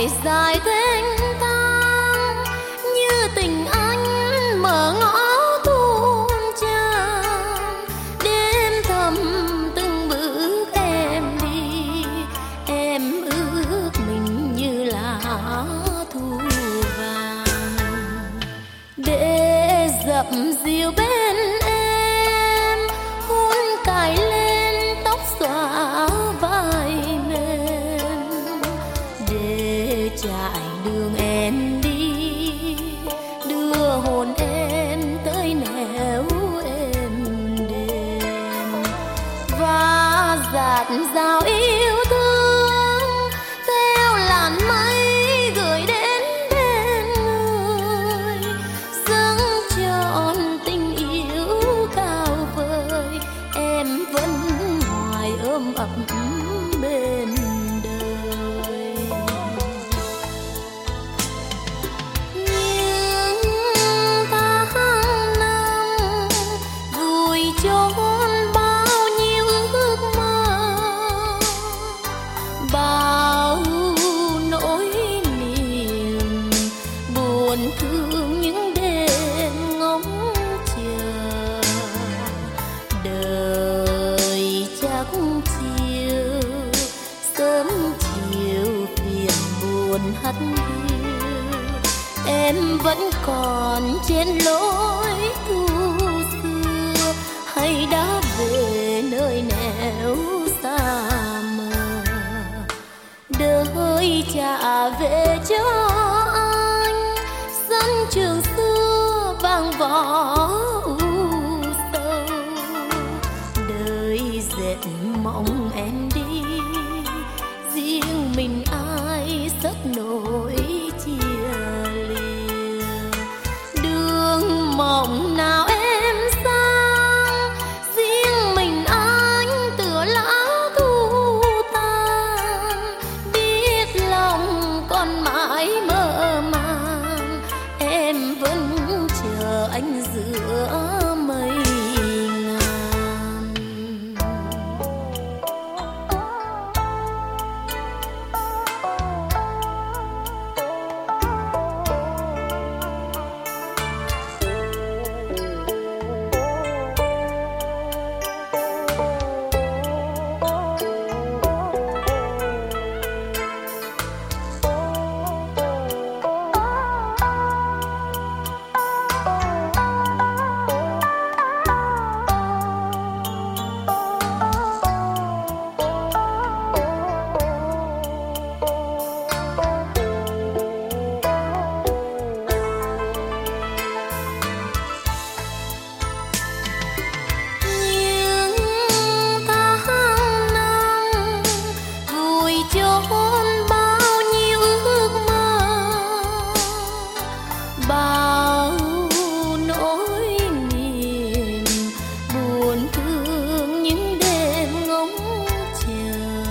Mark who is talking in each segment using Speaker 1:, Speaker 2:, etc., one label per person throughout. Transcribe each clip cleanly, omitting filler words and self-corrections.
Speaker 1: trải dài thênh thang như tình anh mở ngõ thôn trang. Đêm thầm từng bước em đi, em ước mình như là thu vàng để dập dìu bên em, hôn cài lên tóc xõa vai mềm để trải đường em đi, đưa hồn em tới nẻo êm đềm và dạt dào yêu thương theo làn mây gửi đến bên người, dâng trọn tình yêu cao vời. Em vẫn hoài ôm ấp bên đời. Nhưng tháng năm vùi chôn bao nhiêu ước mơ, bao nỗi niềm buồn thương những đêm ngóng chờ. Đời chắc chiều sớm chiều phiền buồn hắt hiu, em vẫn còn trên lối thu xưa, hay đã về nơi nẻo xa mờ. Đời trả về cho anh sân trường xưa vang võ u sâu. Đời dệt mộng em đi, riêng mình ai rất nỗi chia lìa. Đường mộng nào em sang, riêng mình anh tựa lá thu tàn. Biết lòng còn mãi mơ màng, em vẫn chờ anh giữa mây ngàn. Bao nỗi niềm buồn thương những đêm ngóng chờ.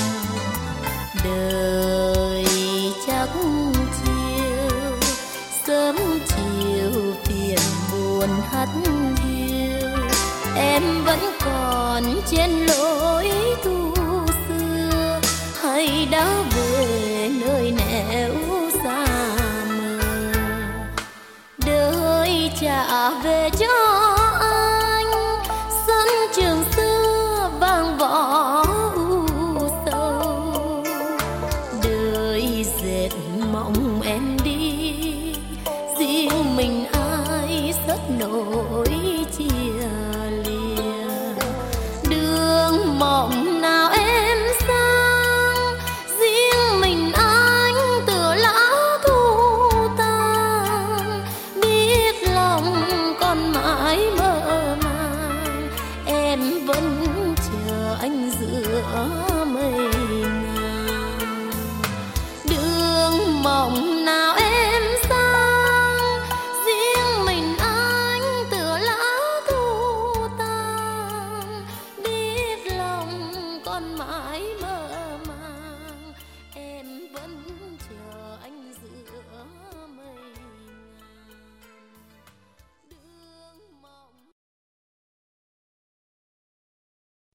Speaker 1: Đời chắc chiều sớm chiều phiền buồn hắt hiu, em vẫn còn trên lối thu xưa, hay đã về nơi nẻo xa mờ. Đời trả về cho anh sân trường xưa vang võ u sâu. Đời dệt mộng em đi, riêng mình ai rất nỗi chia lìa. Đường mộng nào em sang, riêng mình anh tựa lá thu tàn. Biết lòng còn mãi mơ màng, em vẫn chờ anh giữa